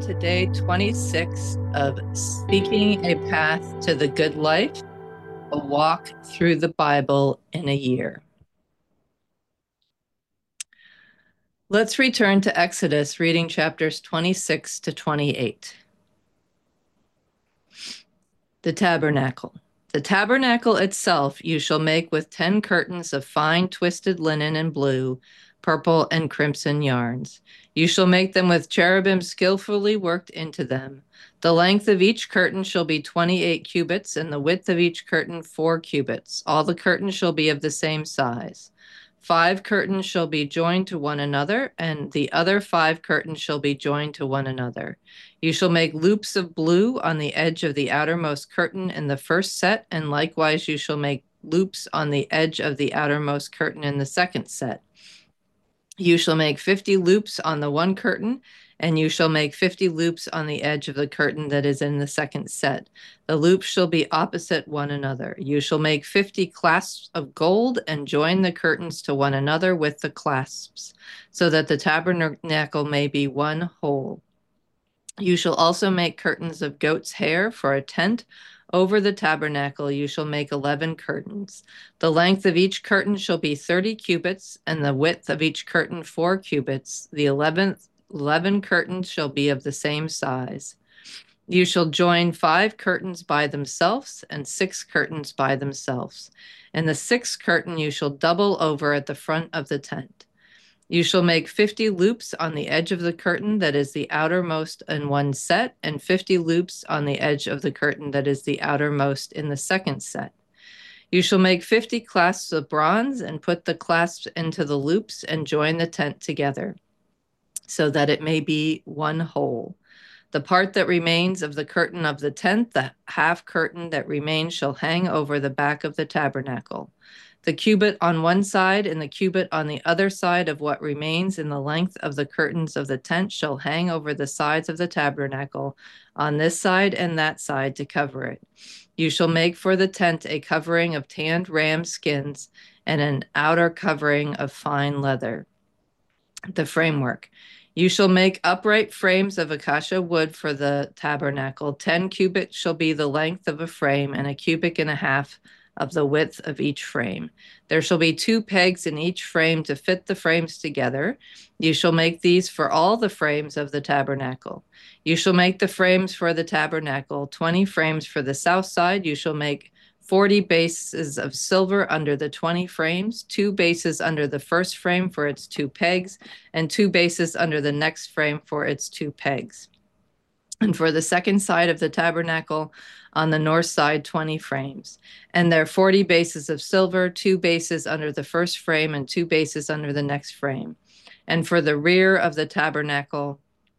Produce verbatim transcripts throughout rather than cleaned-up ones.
to day twenty-six of Seeking a Path to the Good Life, a walk through the Bible in a year. Let's return to Exodus, reading chapters twenty-six to twenty-eight. The tabernacle. The tabernacle itself you shall make with ten curtains of fine twisted linen and blue, purple, and crimson yarns. You shall make them with cherubim skillfully worked into them. The length of each curtain shall be twenty-eight cubits, and the width of each curtain four cubits. All the curtains shall be of the same size. Five curtains shall be joined to one another, and the other five curtains shall be joined to one another. You shall make loops of blue on the edge of the outermost curtain in the first set, and likewise you shall make loops on the edge of the outermost curtain in the second set. You shall make fifty loops on the one curtain, and you shall make fifty loops on the edge of the curtain that is in the second set. The loops shall be opposite one another. You shall make fifty clasps of gold and join the curtains to one another with the clasps, so that the tabernacle may be one whole. You shall also make curtains of goat's hair for a tent. Over the tabernacle you shall make eleven curtains. The length of each curtain shall be thirty cubits, and the width of each curtain four cubits. The eleventh, eleven curtains shall be of the same size. You shall join five curtains by themselves and six curtains by themselves. And the sixth curtain you shall double over at the front of the tent. You shall make fifty loops on the edge of the curtain that is the outermost in one set, and fifty loops on the edge of the curtain that is the outermost in the second set. You shall make fifty clasps of bronze and put the clasps into the loops and join the tent together, so that it may be one whole. The part that remains of the curtain of the tent, the half curtain that remains, shall hang over the back of the tabernacle. The cubit on one side and the cubit on the other side of what remains in the length of the curtains of the tent shall hang over the sides of the tabernacle on this side and that side to cover it. You shall make for the tent a covering of tanned ram skins and an outer covering of fine leather. The framework. You shall make upright frames of acacia wood for the tabernacle. Ten cubits shall be the length of a frame, and a cubit and a half of the width of each frame. There shall be two pegs in each frame to fit the frames together. You shall make these for all the frames of the tabernacle. You shall make the frames for the tabernacle, twenty frames for the south side. You shall make forty bases of silver under the twenty frames, two bases under the first frame for its two pegs, and two bases under the next frame for its two pegs. And for the second side of the tabernacle, on the north side, twenty frames. And there are forty bases of silver, two bases under the first frame and two bases under the next frame. And for the rear of the tabernacle,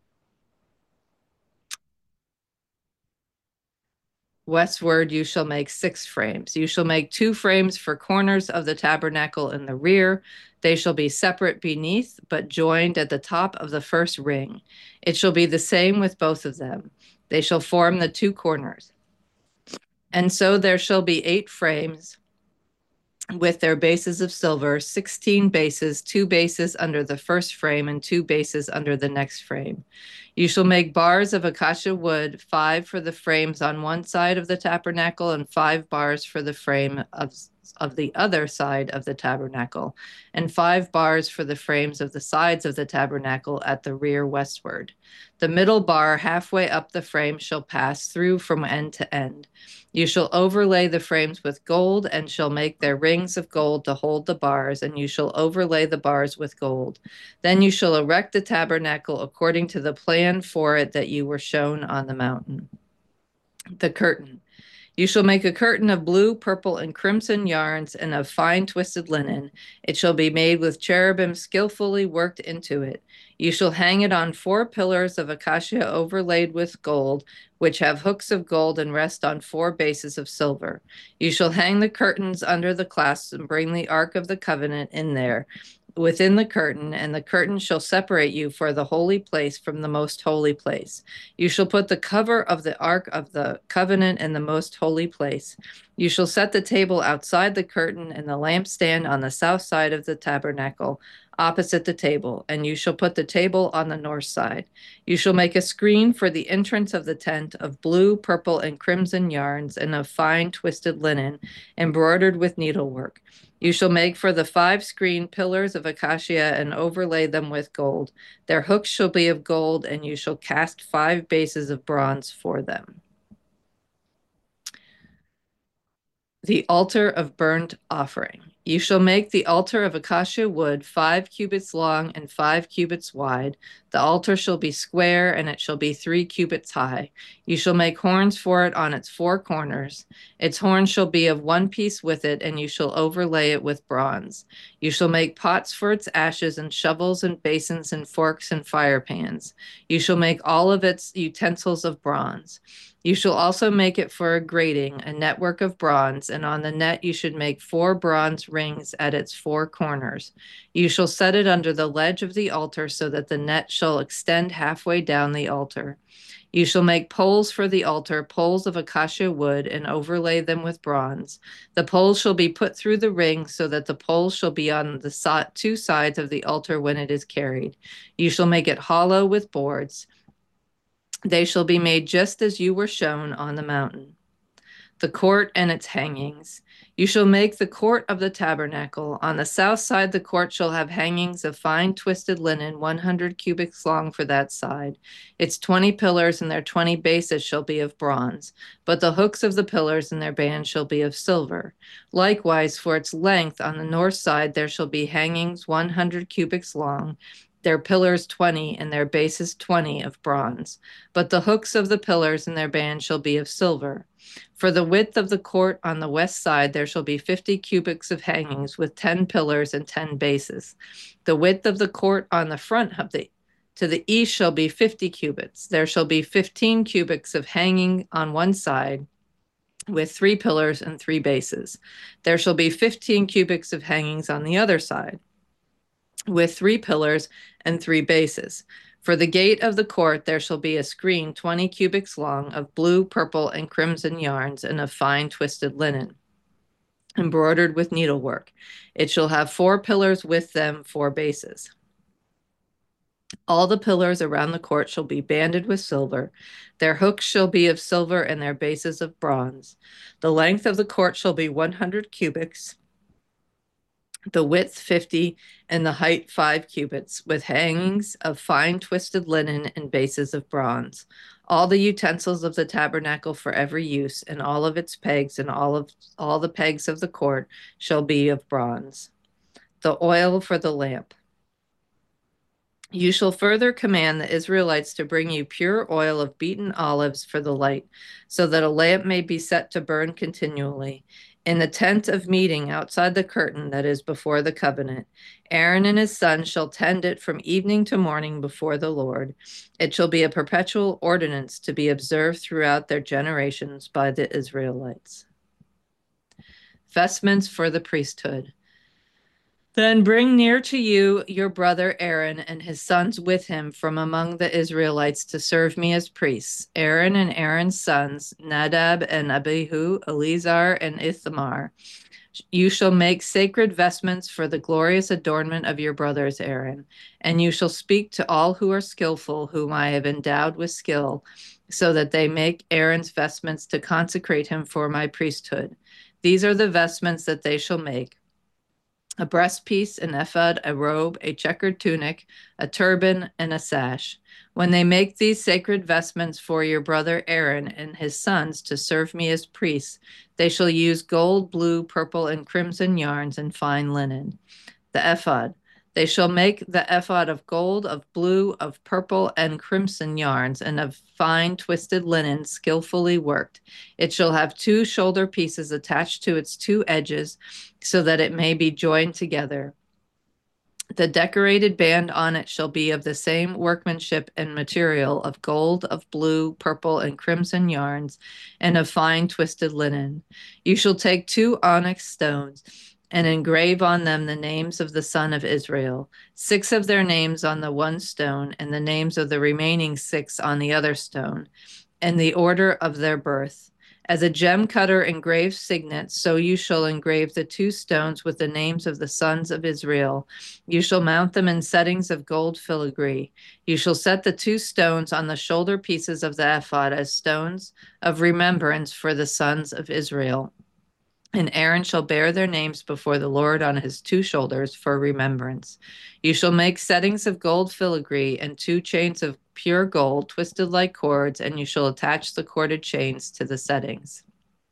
westward, you shall make six frames. You shall make two frames for corners of the tabernacle in the rear. They shall be separate beneath, but joined at the top of the first ring. It shall be the same with both of them. They shall form the two corners. And so there shall be eight frames with their bases of silver, sixteen bases, two bases under the first frame and two bases under the next frame. You shall make bars of acacia wood, five for the frames on one side of the tabernacle and five bars for the frame of, of the other side of the tabernacle, and five bars for the frames of the sides of the tabernacle at the rear westward. The middle bar halfway up the frame shall pass through from end to end. You shall overlay the frames with gold and shall make their rings of gold to hold the bars, and you shall overlay the bars with gold. Then you shall erect the tabernacle according to the plan for it that you were shown on the mountain. The curtain. You shall make a curtain of blue, purple, and crimson yarns and of fine twisted linen. It shall be made with cherubim skillfully worked into it. You shall hang it on four pillars of acacia overlaid with gold, which have hooks of gold and rest on four bases of silver. You shall hang the curtains under the clasps and bring the Ark of the Covenant in there, within the curtain, and the curtain shall separate you for the holy place from the most holy place. You shall put the cover of the Ark of the Covenant in the most holy place. You shall set the table outside the curtain and the lampstand on the south side of the tabernacle opposite the table, and you shall put the table on the north side. You shall make a screen for the entrance of the tent of blue, purple, and crimson yarns and of fine twisted linen, embroidered with needlework. You shall make for the five screen pillars of acacia and overlay them with gold. Their hooks shall be of gold, and you shall cast five bases of bronze for them. The altar of burnt offering. You shall make the altar of acacia wood five cubits long and five cubits wide. The altar shall be square, and it shall be three cubits high. You shall make horns for it on its four corners. Its horns shall be of one piece with it, and you shall overlay it with bronze. You shall make pots for its ashes, and shovels, and basins, and forks, and fire pans. You shall make all of its utensils of bronze. You shall also make it for a grating, a network of bronze, and on the net you should make four bronze rings at its four corners. You shall set it under the ledge of the altar so that the net shall extend halfway down the altar. You shall make poles for the altar, poles of acacia wood, and overlay them with bronze. The poles shall be put through the ring so that the poles shall be on the so- two sides of the altar when it is carried. You shall make it hollow with boards. They shall be made just as you were shown on the mountain. The court and its hangings. You shall make the court of the tabernacle. On the south side, the court shall have hangings of fine twisted linen, one hundred cubits long for that side. Its twenty pillars and their twenty bases shall be of bronze, but the hooks of the pillars and their bands shall be of silver. Likewise, for its length, on the north side, there shall be hangings one hundred cubits long, their pillars twenty, and their bases twenty of bronze. But the hooks of the pillars and their bands shall be of silver. For the width of the court on the west side, there shall be fifty cubits of hangings with ten pillars and ten bases. The width of the court on the front of the to the east shall be fifty cubits. There shall be fifteen cubits of hanging on one side, with three pillars and three bases. There shall be fifteen cubits of hangings on the other side, with three pillars and three bases. For the gate of the court there shall be a screen twenty cubits long of blue, purple, and crimson yarns and of fine twisted linen, embroidered with needlework. It shall have four pillars with them four bases. All the pillars around the court shall be banded with silver. Their hooks shall be of silver and their bases of bronze. The length of the court shall be one hundred cubits, the width fifty, and the height five cubits, with hangings of fine twisted linen and bases of bronze. All the utensils of the tabernacle for every use, and all of its pegs, and all of all the pegs of the court shall be of bronze. The oil for the lamp. You shall further command the Israelites to bring you pure oil of beaten olives for the light, so that a lamp may be set to burn continually. In the tent of meeting outside the curtain that is before the covenant, Aaron and his sons shall tend it from evening to morning before the Lord. It shall be a perpetual ordinance to be observed throughout their generations by the Israelites. Vestments for the priesthood. Then bring near to you your brother Aaron and his sons with him from among the Israelites to serve me as priests. Aaron and Aaron's sons, Nadab and Abihu, Eleazar and Ithamar. You shall make sacred vestments for the glorious adornment of your brothers Aaron, and you shall speak to all who are skillful, whom I have endowed with skill, so that they make Aaron's vestments to consecrate him for my priesthood. These are the vestments that they shall make: a breastpiece, an ephod, a robe, a checkered tunic, a turban, and a sash. When they make these sacred vestments for your brother Aaron and his sons to serve me as priests, they shall use gold, blue, purple, and crimson yarns and fine linen. The ephod. They shall make the ephod of gold, of blue, of purple, and crimson yarns, and of fine twisted linen skillfully worked. It shall have two shoulder pieces attached to its two edges, so that it may be joined together. The decorated band on it shall be of the same workmanship and material of gold, of blue, purple, and crimson yarns, and of fine twisted linen. You shall take two onyx stones and engrave on them the names of the son of Israel, six of their names on the one stone, and the names of the remaining six on the other stone, and the order of their birth. As a gem cutter engraves signets, so you shall engrave the two stones with the names of the sons of Israel. You shall mount them in settings of gold filigree. You shall set the two stones on the shoulder pieces of the ephod as stones of remembrance for the sons of Israel. And Aaron shall bear their names before the Lord on his two shoulders for remembrance. You shall make settings of gold filigree and two chains of pure gold twisted like cords, and you shall attach the corded chains to the settings.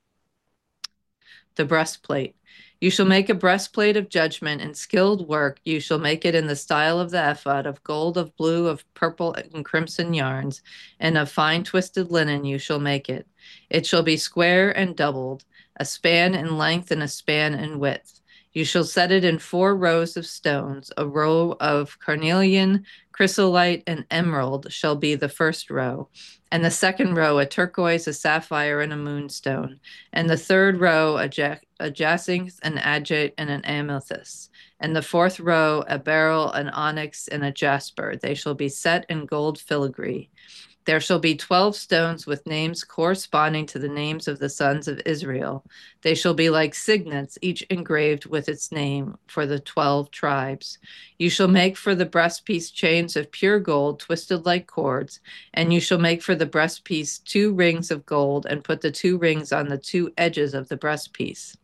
The breastplate. You shall make a breastplate of judgment and skilled work. You shall make it in the style of the ephod, of gold, of blue, of purple, and crimson yarns, and of fine twisted linen you shall make it. It shall be square and doubled, a span in length and a span in width. You shall set it in four rows of stones. A row of carnelian, chrysolite, and emerald shall be the first row, and the second row a turquoise, a sapphire, and a moonstone, and the third row a, ja- a jacinth, an agate, and an amethyst, and the fourth row a beryl, an onyx, and a jasper. They shall be set in gold filigree. There shall be twelve stones with names corresponding to the names of the sons of Israel. They shall be like signets, each engraved with its name for the twelve tribes. You shall make for the breastpiece chains of pure gold twisted like cords, and you shall make for the breastpiece two rings of gold and put the two rings on the two edges of the breastpiece.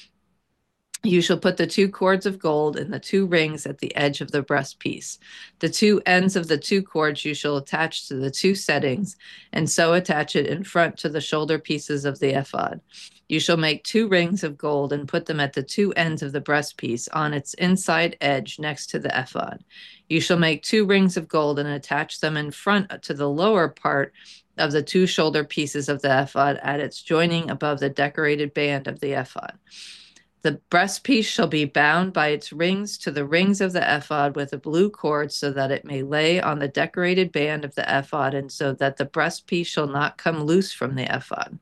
You shall put the two cords of gold in the two rings at the edge of the breastpiece. The two ends of the two cords you shall attach to the two settings, and so attach it in front to the shoulder pieces of the ephod. You shall make two rings of gold and put them at the two ends of the breastpiece on its inside edge next to the ephod. You shall make two rings of gold and attach them in front to the lower part of the two shoulder pieces of the ephod at its joining above the decorated band of the ephod. The breastpiece shall be bound by its rings to the rings of the ephod with a blue cord, so that it may lay on the decorated band of the ephod, and so that the breastpiece shall not come loose from the ephod.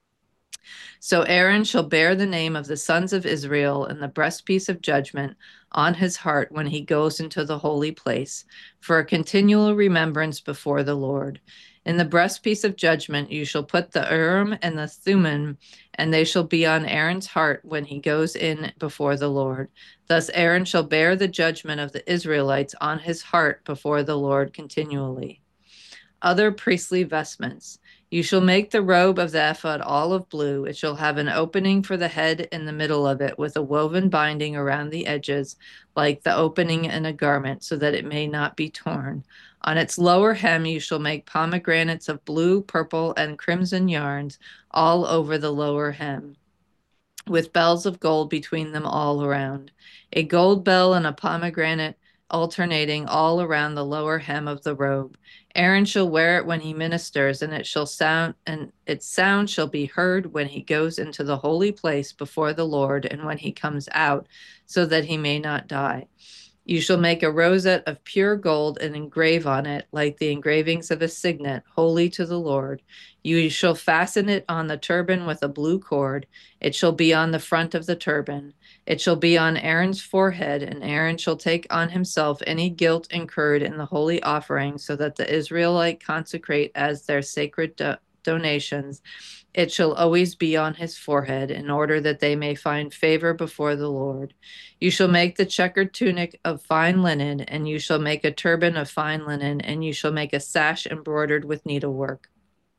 So Aaron shall bear the name of the sons of Israel and the breastpiece of judgment on his heart when he goes into the holy place, for a continual remembrance before the Lord. In the breastpiece of judgment you shall put the Urim and the Thummim, and they shall be on Aaron's heart when he goes in before the Lord. Thus Aaron shall bear the judgment of the Israelites on his heart before the Lord continually. Other priestly vestments. You shall make the robe of the ephod all of blue. It shall have an opening for the head in the middle of it, with a woven binding around the edges, like the opening in a garment, so that it may not be torn. On its lower hem you shall make pomegranates of blue, purple, and crimson yarns all over the lower hem, with bells of gold between them all around. A gold bell and a pomegranate alternating all around the lower hem of the robe. Aaron shall wear it when he ministers, and it shall sound, and its sound shall be heard when he goes into the holy place before the Lord, and when he comes out, so that he may not die. You shall make a rosette of pure gold and engrave on it, like the engravings of a signet, holy to the Lord. You shall fasten it on the turban with a blue cord. It shall be on the front of the turban. It shall be on Aaron's forehead, and Aaron shall take on himself any guilt incurred in the holy offering, so that the Israelite consecrate as their sacred do- donations. It shall always be on his forehead, in order that they may find favor before the Lord. You shall make the checkered tunic of fine linen, and you shall make a turban of fine linen, and you shall make a sash embroidered with needlework.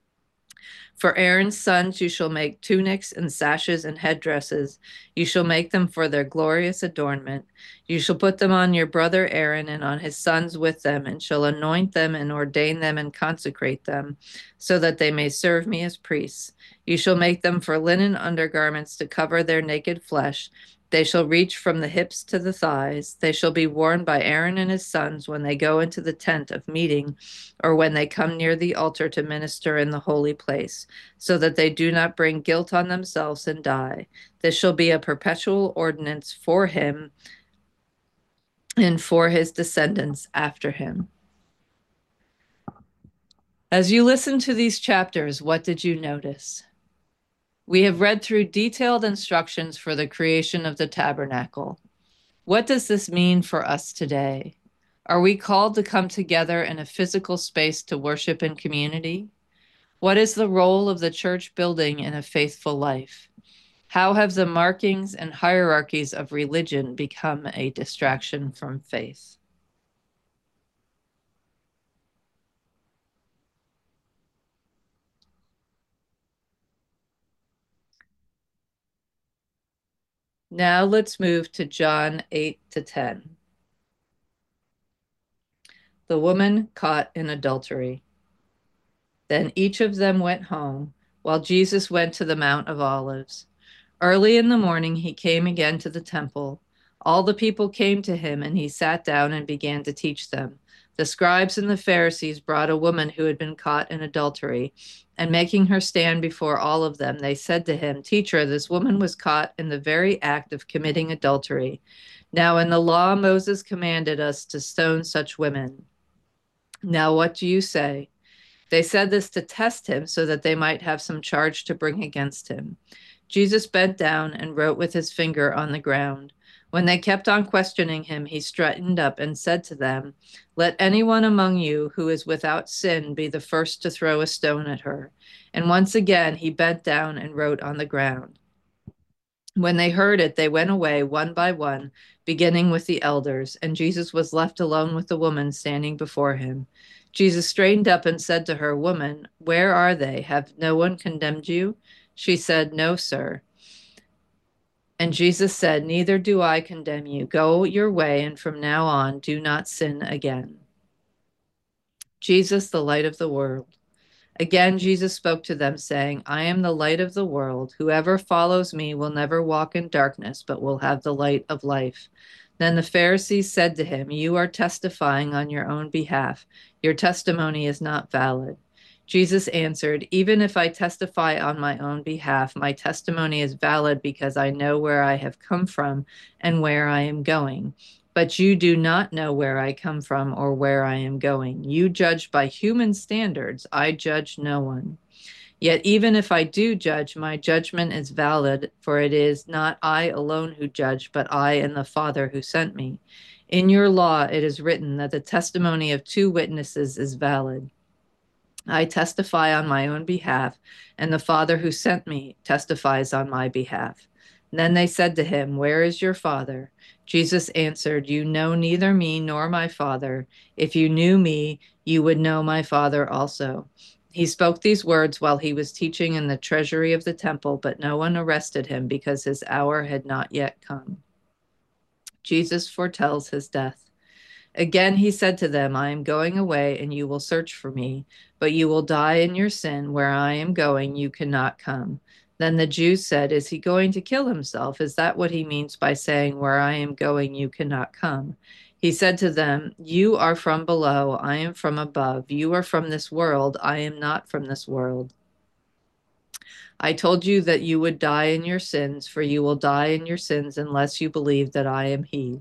For Aaron's sons you shall make tunics and sashes and headdresses. You shall make them for their glorious adornment. You shall put them on your brother Aaron and on his sons with them, and shall anoint them and ordain them and consecrate them, so that they may serve me as priests. You shall make them for linen undergarments to cover their naked flesh. They shall reach from the hips to the thighs. They shall be worn by Aaron and his sons when they go into the tent of meeting, or when they come near the altar to minister in the holy place, so that they do not bring guilt on themselves and die. This shall be a perpetual ordinance for him and for his descendants after him. As you listen to these chapters, what did you notice? We have read through detailed instructions for the creation of the tabernacle. What does this mean for us today? Are we called to come together in a physical space to worship in community? What is the role of the church building in a faithful life? How have the markings and hierarchies of religion become a distraction from faith? Now let's move to John eight to ten. The woman caught in adultery. Then each of them went home, while Jesus went to the Mount of Olives. Early in the morning, he came again to the temple. All the people came to him, and he sat down and began to teach them. The scribes and the Pharisees brought a woman who had been caught in adultery, and making her stand before all of them, they said to him, "Teacher, this woman was caught in the very act of committing adultery. Now, in the law, Moses commanded us to stone such women. Now, what do you say?" They said this to test him so that they might have some charge to bring against him. Jesus bent down and wrote with his finger on the ground. When they kept on questioning him, he straightened up and said to them, "Let anyone among you who is without sin be the first to throw a stone at her." And once again he bent down and wrote on the ground. When they heard it, they went away one by one, beginning with the elders, and Jesus was left alone with the woman standing before him. Jesus straightened up and said to her, "Woman, where are they? Have no one condemned you?" She said, "No, sir." And Jesus said, "Neither do I condemn you. Go your way, and from now on, do not sin again." Jesus, the light of the world. Again, Jesus spoke to them, saying, "I am the light of the world. Whoever follows me will never walk in darkness, but will have the light of life." Then the Pharisees said to him, "You are testifying on your own behalf. Your testimony is not valid." Jesus answered, "Even if I testify on my own behalf, my testimony is valid because I know where I have come from and where I am going. But you do not know where I come from or where I am going. You judge by human standards. I judge no one. Yet even if I do judge, my judgment is valid, for it is not I alone who judge, but I and the Father who sent me. In your law it is written that the testimony of two witnesses is valid. I testify on my own behalf, and the Father who sent me testifies on my behalf." Then they said to him, "Where is your Father?" Jesus answered, "You know neither me nor my Father. If you knew me, you would know my Father also." He spoke these words while he was teaching in the treasury of the temple, but no one arrested him because his hour had not yet come. Jesus foretells his death. Again he said to them, "I am going away, and you will search for me, but you will die in your sin. Where I am going, you cannot come." Then the Jews said, "Is he going to kill himself? Is that what he means by saying, 'Where I am going, you cannot come'?" He said to them, "You are from below, I am from above. You are from this world, I am not from this world. I told you that you would die in your sins, for you will die in your sins unless you believe that I am he."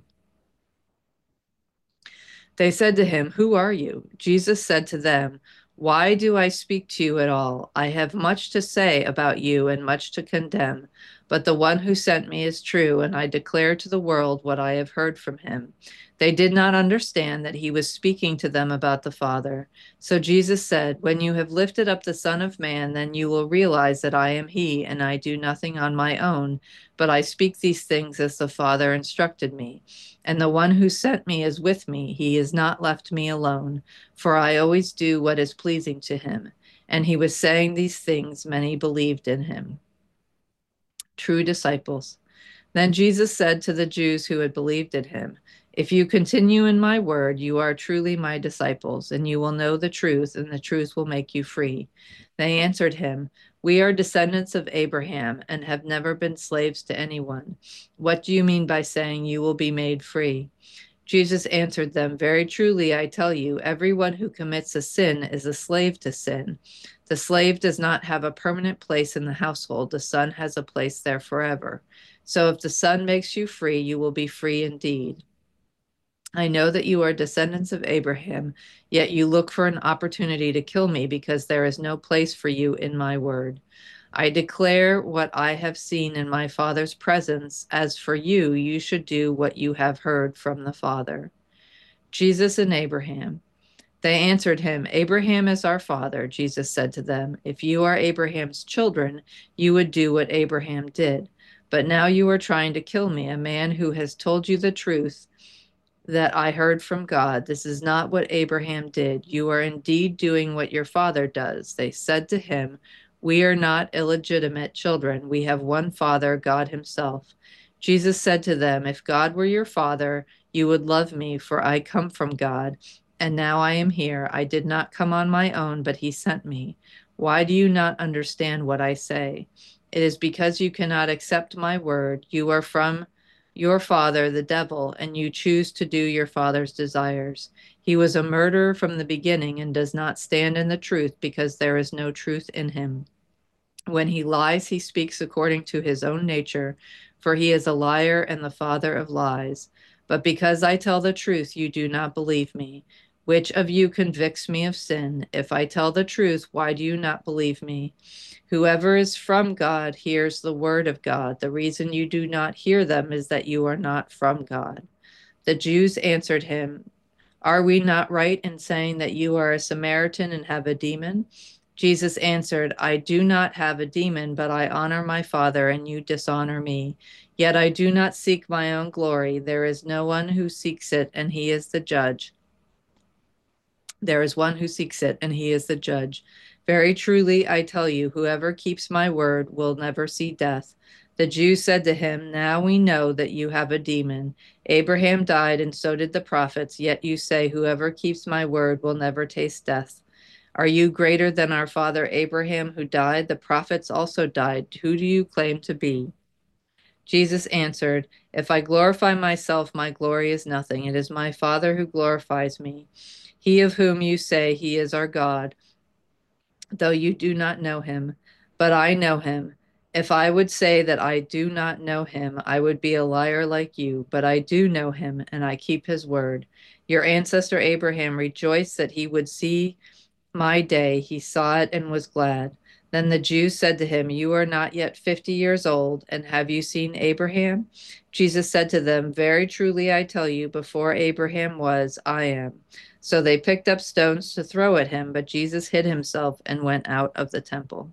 They said to him, "Who are you?" Jesus said to them, "Why do I speak to you at all? I have much to say about you and much to condemn, but the one who sent me is true, and I declare to the world what I have heard from him." They did not understand that he was speaking to them about the Father. So Jesus said, "When you have lifted up the Son of Man, then you will realize that I am he, and I do nothing on my own, but I speak these things as the Father instructed me. And the one who sent me is with me. He has not left me alone, for I always do what is pleasing to him." And he was saying these things, many believed in him. True disciples. Then Jesus said to the Jews who had believed in him, "If you continue in my word, you are truly my disciples, and you will know the truth, and the truth will make you free." They answered him, "We are descendants of Abraham and have never been slaves to anyone. What do you mean by saying you will be made free?" Jesus answered them, "Very truly, I tell you, everyone who commits a sin is a slave to sin. The slave does not have a permanent place in the household. The son has a place there forever. So if the Son makes you free, you will be free indeed. I know that you are descendants of Abraham, yet you look for an opportunity to kill me because there is no place for you in my word. I declare what I have seen in my Father's presence. As for you, you should do what you have heard from the Father." Jesus and Abraham. They answered him, Abraham is our father. Jesus said to them, If you are Abraham's children, you would do what Abraham did. But now you are trying to kill me, a man who has told you the truth that I heard from God. This is not what Abraham did. You are indeed doing what your father does. They said to him, We are not illegitimate children. We have one father, God himself. Jesus said to them, If God were your father, you would love me, for I come from God, and now I am here. I did not come on my own, but he sent me. Why do you not understand what I say? It is because you cannot accept my word. You are from your father, the devil, and you choose to do your father's desires. He was a murderer from the beginning and does not stand in the truth because there is no truth in him. When he lies, he speaks according to his own nature, for he is a liar and the father of lies. But because I tell the truth, you do not believe me. Which of you convicts me of sin? If I tell the truth, why do you not believe me? Whoever is from God hears the word of God. The reason you do not hear them is that you are not from God. The Jews answered him, Are we not right in saying that you are a Samaritan and have a demon? Jesus answered, I do not have a demon, but I honor my Father, and you dishonor me. Yet I do not seek my own glory. There is no one who seeks it, and he is the judge. There is one who seeks it, and he is the judge. Very truly, I tell you, whoever keeps my word will never see death. The Jews said to him, Now we know that you have a demon. Abraham died, and so did the prophets, yet you say, Whoever keeps my word will never taste death. Are you greater than our father Abraham, who died? The prophets also died. Who do you claim to be? Jesus answered, If I glorify myself, my glory is nothing. It is my Father who glorifies me. He of whom you say he is our God, though you do not know him, but I know him. If I would say that I do not know him, I would be a liar like you, but I do know him, and I keep his word. Your ancestor Abraham rejoiced that he would see my day. He saw it and was glad. Then the Jews said to him, You are not yet fifty years old, and have you seen Abraham? Jesus said to them, Very truly I tell you, before Abraham was, I am. So they picked up stones to throw at him, but Jesus hid himself and went out of the temple.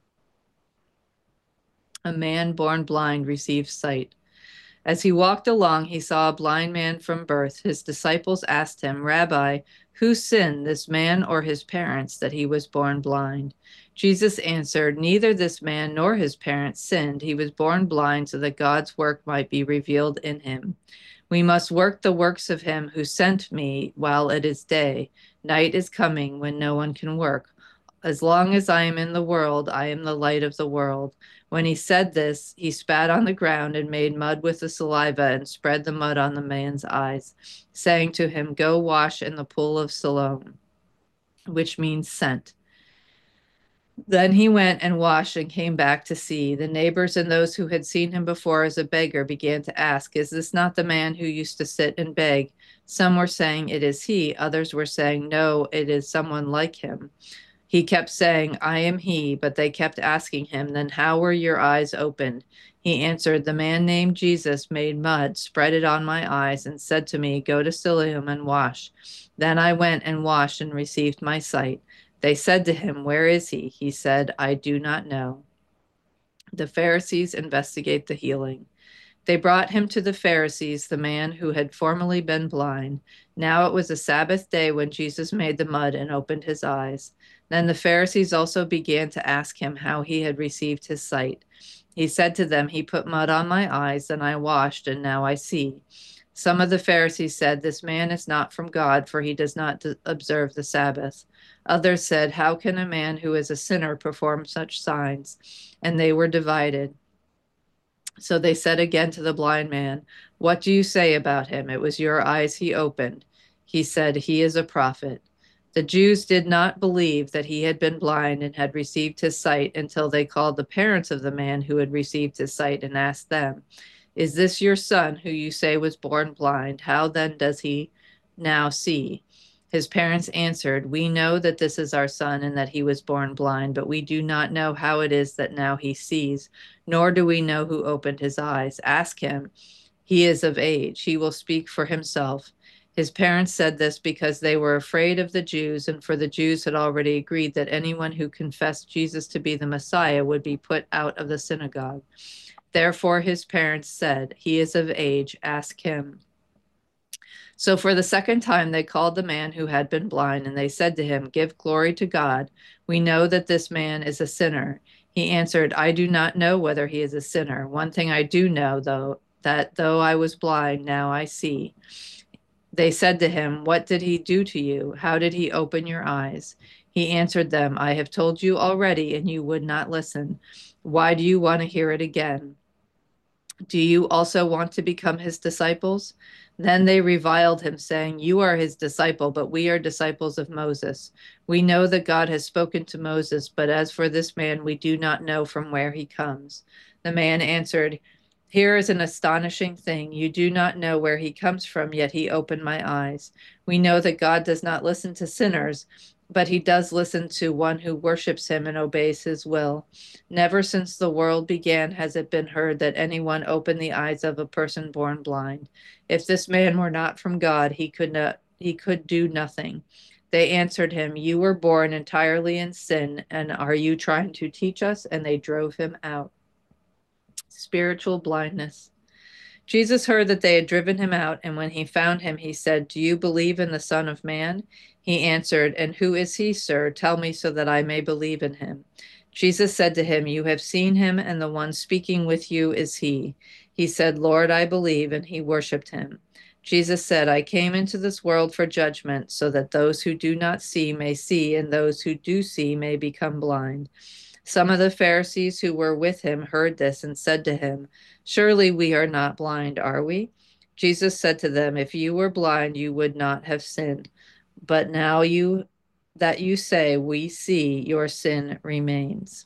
A man born blind receives sight. As he walked along, he saw a blind man from birth. His disciples asked him, Rabbi, who sinned, this man or his parents, that he was born blind? Jesus answered, Neither this man nor his parents sinned. He was born blind so that God's work might be revealed in him. We must work the works of him who sent me while it is day. Night is coming when no one can work. As long as I am in the world, I am the light of the world. When he said this, he spat on the ground and made mud with the saliva and spread the mud on the man's eyes, saying to him, Go wash in the pool of Siloam, which means sent. Then he went and washed and came back to see. The neighbors and those who had seen him before as a beggar began to ask, Is this not the man who used to sit and beg? Some were saying, It is he. Others were saying, No, it is someone like him. He kept saying, I am he, but they kept asking him, Then how were your eyes opened? He answered, The man named Jesus made mud, spread it on my eyes, and said to me, Go to Siloam and wash. Then I went and washed and received my sight. They said to him, Where is he? He said, I do not know. The Pharisees investigate the healing. They brought him to the Pharisees, the man who had formerly been blind. Now it was a Sabbath day when Jesus made the mud and opened his eyes. Then the Pharisees also began to ask him how he had received his sight. He said to them, He put mud on my eyes, and I washed, and now I see. Some of the Pharisees said, This man is not from God, for he does not observe the Sabbath. Others said, How can a man who is a sinner perform such signs? And they were divided. So they said again to the blind man, What do you say about him? It was your eyes he opened. He said, He is a prophet. The Jews did not believe that he had been blind and had received his sight until they called the parents of the man who had received his sight and asked them, Is this your son who you say was born blind? How then does he now see? His parents answered, We know that this is our son and that he was born blind, but we do not know how it is that now he sees, nor do we know who opened his eyes. Ask him. He is of age. He will speak for himself. His parents said this because they were afraid of the Jews, and for the Jews had already agreed that anyone who confessed Jesus to be the Messiah would be put out of the synagogue. Therefore, his parents said, "He is of age, ask him." So for the second time, they called the man who had been blind, and they said to him, "Give glory to God. We know that this man is a sinner." He answered, "I do not know whether he is a sinner. One thing I do know, though, that though I was blind, now I see." They said to him, "What did he do to you? How did he open your eyes?" He answered them, "I have told you already, and you would not listen. Why do you want to hear it again? Do you also want to become his disciples?" Then they reviled him, saying, "You are his disciple, but we are disciples of Moses. We know that God has spoken to Moses, but as for this man, we do not know from where he comes." The man answered, "Here is an astonishing thing. You do not know where he comes from, yet he opened my eyes. We know that God does not listen to sinners, but he does listen to one who worships him and obeys his will. Never since the world began has it been heard that anyone opened the eyes of a person born blind. If this man were not from God, he could not he could do nothing." They answered him, "You were born entirely in sin, and are you trying to teach us?" And they drove him out. Spiritual blindness. Jesus heard that they had driven him out, and when he found him, he said, "Do you believe in the Son of Man?" He answered, "And who is he, sir? Tell me so that I may believe in him." Jesus said to him, "You have seen him, and the one speaking with you is he." He said, "Lord, I believe," and he worshiped him. Jesus said, "I came into this world for judgment, so that those who do not see may see, and those who do see may become blind." Some of the Pharisees who were with him heard this and said to him, "Surely we are not blind, are we?" Jesus said to them, "If you were blind, you would not have sinned. But now you that you say, 'We see,' your sin remains."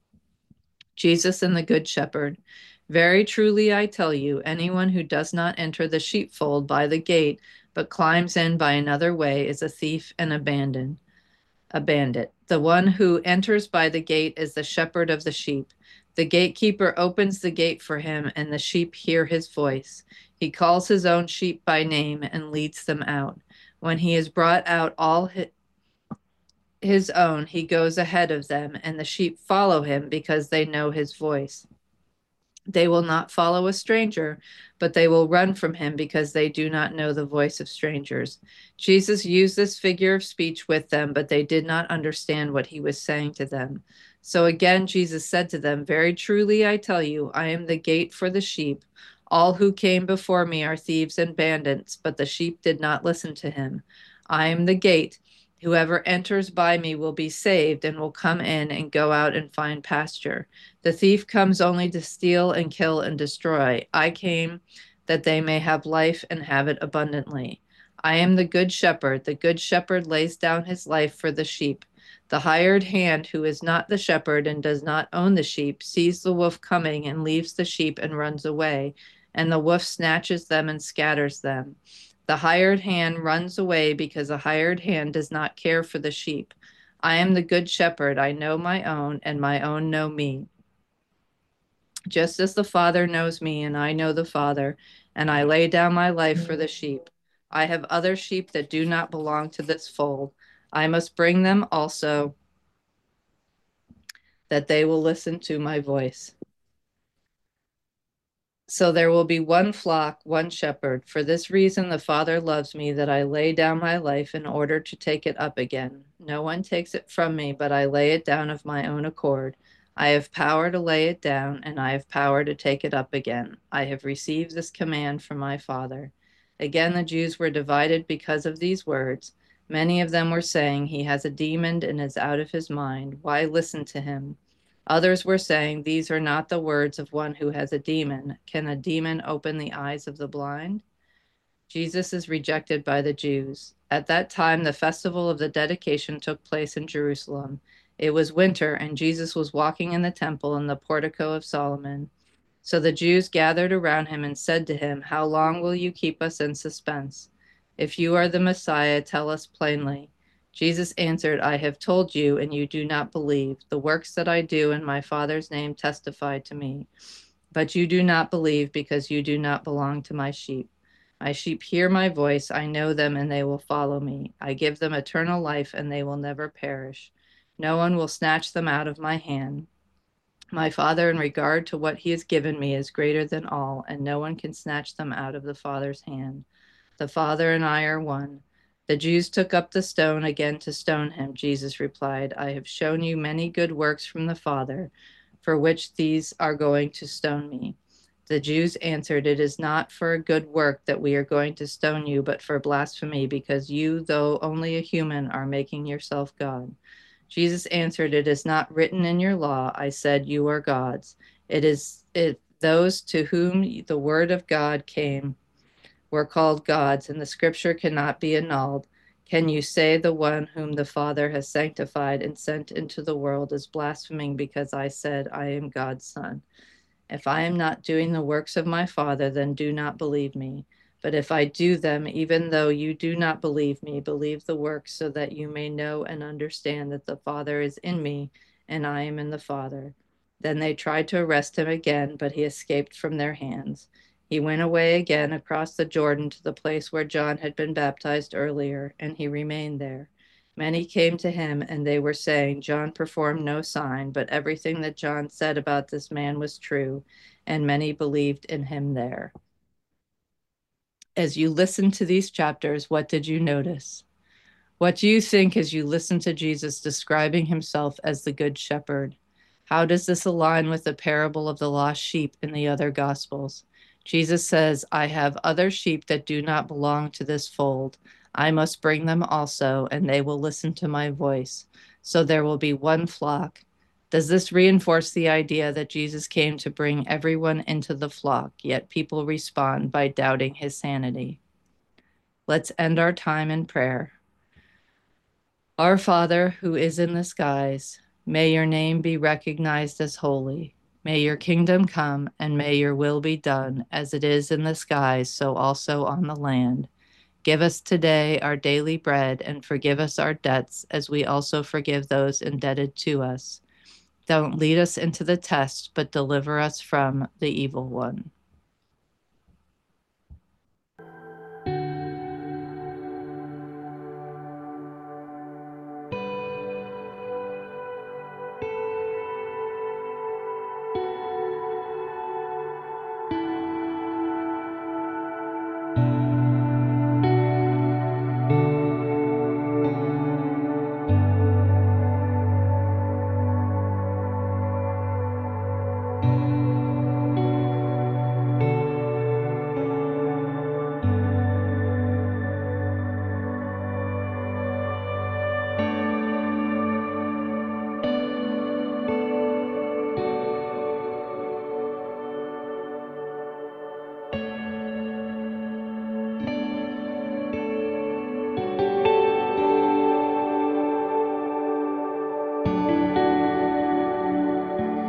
Jesus and the Good Shepherd. Very truly I tell you, anyone who does not enter the sheepfold by the gate, but climbs in by another way, is a thief and a bandit. A bandit. The one who enters by the gate is the shepherd of the sheep. The gatekeeper opens the gate for him, and the sheep hear his voice. He calls his own sheep by name and leads them out. When he has brought out all his own, he goes ahead of them, and the sheep follow him because they know his voice. They will not follow a stranger, but they will run from him because they do not know the voice of strangers. Jesus used this figure of speech with them, but they did not understand what he was saying to them. So again, Jesus said to them, "Very truly I tell you, I am the gate for the sheep. All who came before me are thieves and bandits, but the sheep did not listen to him. I am the gate. Whoever enters by me will be saved and will come in and go out and find pasture. The thief comes only to steal and kill and destroy. I came that they may have life and have it abundantly. I am the good shepherd. The good shepherd lays down his life for the sheep. The hired hand, who is not the shepherd and does not own the sheep, sees the wolf coming and leaves the sheep and runs away, and the wolf snatches them and scatters them. The hired hand runs away because the hired hand does not care for the sheep. I am the good shepherd. I know my own, and my own know me. Just as the Father knows me, and I know the Father, and I lay down my life for the sheep. I have other sheep that do not belong to this fold. I must bring them also, that they will listen to my voice. So there will be one flock, one shepherd. For this reason, the Father loves me, that I lay down my life in order to take it up again. No one takes it from me, but I lay it down of my own accord. I have power to lay it down, and I have power to take it up again. I have received this command from my Father. Again, the Jews were divided because of these words. Many of them were saying, "He has a demon and is out of his mind. Why listen to him?" Others were saying, "These are not the words of one who has a demon. Can a demon open the eyes of the blind?" Jesus is rejected by the Jews. At that time, the festival of the dedication took place in Jerusalem. It was winter, and Jesus was walking in the temple in the portico of Solomon. So the Jews gathered around him and said to him, "How long will you keep us in suspense? If you are the Messiah, tell us plainly." Jesus answered, "I have told you, and you do not believe. The works that I do in my Father's name testify to me. But you do not believe because you do not belong to my sheep. My sheep hear my voice. I know them, and they will follow me. I give them eternal life, and they will never perish. No one will snatch them out of my hand. My Father, in regard to what he has given me, is greater than all, and no one can snatch them out of the Father's hand. The Father and I are one. The Jews took up the stone again to stone him. Jesus replied, I have shown you many good works from the Father, for which these are going to stone me. The Jews answered, It is not for a good work that we are going to stone you, but for blasphemy, because you, though only a human, are making yourself God. Jesus answered, It is not written in your law, I said you are gods. It is it those to whom the word of God came were called gods, and the scripture cannot be annulled. Can you say the one whom the Father has sanctified and sent into the world is blaspheming because I said I am God's son? If I am not doing the works of my Father, then do not believe me. But if I do them, even though you do not believe me, believe the works, so that you may know and understand that the Father is in me and I am in the Father. Then they tried to arrest him again, but he escaped from their hands. He went away again across the Jordan to the place where John had been baptized earlier, and he remained there. Many came to him, and they were saying, John performed no sign, but everything that John said about this man was true, and many believed in him there. As you listened to these chapters, what did you notice? What do you think as you listen to Jesus describing himself as the Good Shepherd? How does this align with the parable of the lost sheep in the other Gospels? Jesus says, I have other sheep that do not belong to this fold. I must bring them also, and they will listen to my voice. So there will be one flock. Does this reinforce the idea that Jesus came to bring everyone into the flock, yet people respond by doubting his sanity? Let's end our time in prayer. Our Father, who is in the skies, may your name be recognized as holy. May your kingdom come, and may your will be done, as it is in the skies, so also on the land. Give us today our daily bread, and forgive us our debts, as we also forgive those indebted to us. Don't lead us into the test, but deliver us from the evil one.